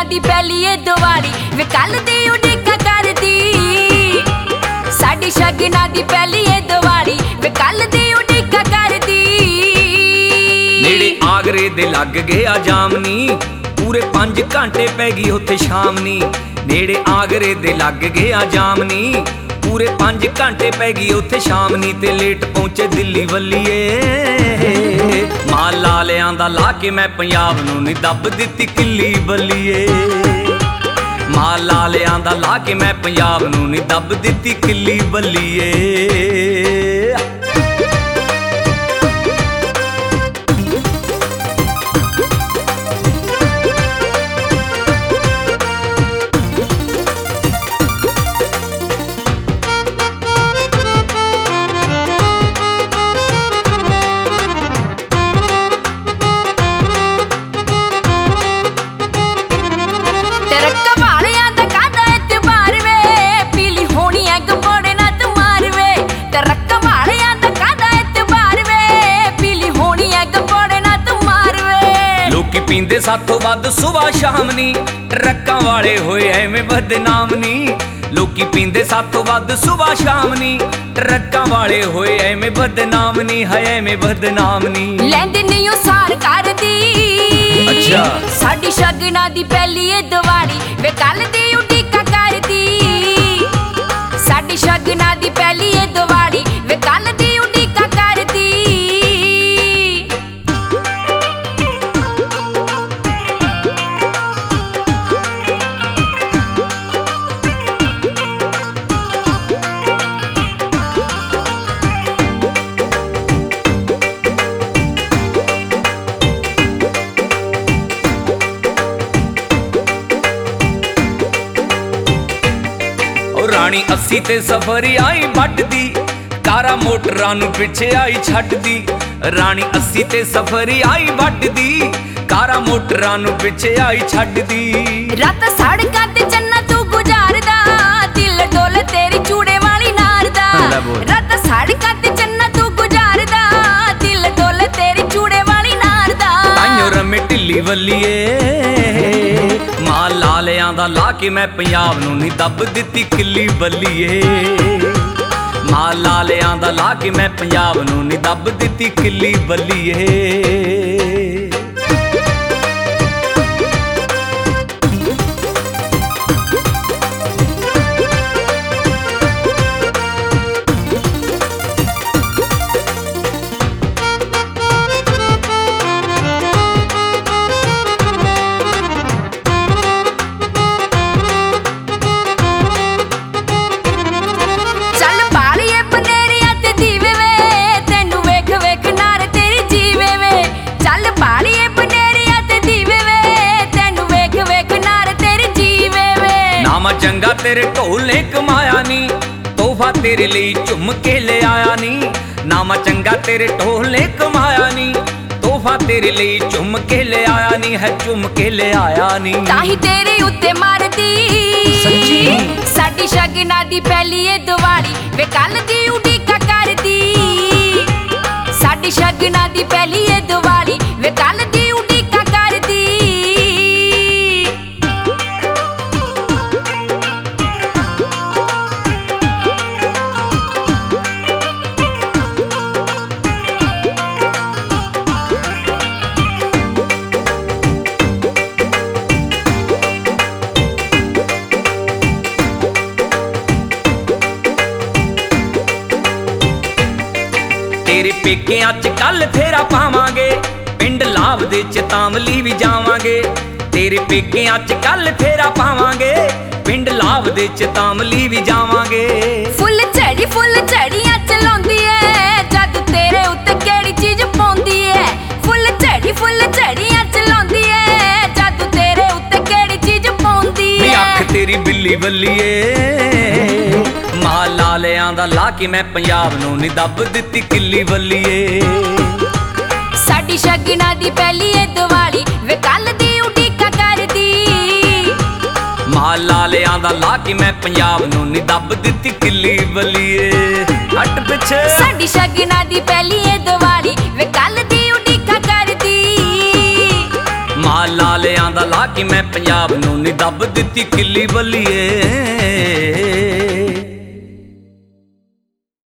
दी पहली ए दिवाली वे कल दी उड़ीका करदी साडी शगना दी पहली ए दिवाली वे कल दी उड़ीका करदी नेड़े आगरे दे लग गया जामनी पूरे 5 घंटे पै गई उत्थे शामनी नेड़े आगरे दे लग गया जामनी पूरे 5 घंटे पै गई उत्थे शामनी ते लेट पहुंचे दिल्ली वल्लीए माल लालियां दा ला के मैं पंजाब नूं नी दब दित्ती किल्ली बल्लीए माल लालियां दा ला के मैं पंजाब नूं नी दब दित्ती किल्ली बल्लीए पींदे साथों वध सुबह शाम नी ट्रक्कां वाले होए एवें बदनाम नी लोकी पींदे साथों वध सुबह शाम नी ट्रक्कां वाले होए एवें बदनाम नी है एवें बदनाम नी लैंदे नहीं ओ सार करदी अच्छा साडी शगना दी पहली ए दिवाली वे कल दी उड़ीका करदी साडी शगना दी पहली ए दिवाली वे कल दी उड़ीका करदी रानी 80 ते सफरी आई बटदी कारा मोटरां नूं पिछे आई छड्डदी रानी 80 ते सफरी आई बटदी कारा मोटरां नूं पिछे आई छड्डदी रात सड़कां ते चन्ना तू गुजारदा दिल डोल तेरी चूड़े वाली नार दा रात सड़कां ते चन्ना तू गुजारदा दिल डोल तेरी चूड़े वाली नार दा ताइयों रमे ढिल्ली वल्लीए माल लालियां दा ला के मैं पंजाब नूं नी दब दित्ती किल्ली बल्लीए माल लालियां दा ला के मैं पंजाब नूं नी दब दित्ती किल्ली बल्लीए चंगा तेरे ढोल ने कमाया नी तोहफा तेरे लिए झुम के ले आया नी नामा चंगा तेरे ढोल ने कमाया नी तोहफा तेरे लिए झुम के ले आया नी है झुम के ले आया नी ताही तेरे उत्ते मारदी सच्ची साडी शगना दी पहली ए दिवाली वे कल दी उड़ीका करदी साडी शगना दी पहली ए दिवाली वे कल दी उड़ीका करदी तेरे पेकियां च कल फेरा पावांगे पिंड लाभ दे च तामली भी जावांगे तेरे पेकियां च कल फेरा पावांगे पिंड लाभ दे च तामली भी जावांगे फुल झड़ियां चलाउंदी ऐ जद तेरे उत्ते केड़ी चीज पौंदी ऐ फुल झड़ियां चलाउंदी ऐ जद तेरे उत्ते केड़ी चीज पौंदी ऐ अख तेरी बिल्ली बल्लीए माल लालियां दा ला के मैं पंजाब नूं नी दब दित्ती किल्ली बल्लीए साडी शगना दी पहली ए दिवाली वे कल दी उड़ीका करदी माल लालियां दा ला के मैं पंजाब नूं नी दब दित्ती किल्ली बल्लीए हट पिछे साडी शगना दी पहली ए दिवाली वे कल दी उड़ीका करदी माल लालियां दा ਕਿ ਮੈਂ ਪੰਜਾਬ ਨੂੰ ਨੀ ਦੱਬ ਦਿੱਤੀ ਕਿੱਲੀ ਬੱਲੀਏ।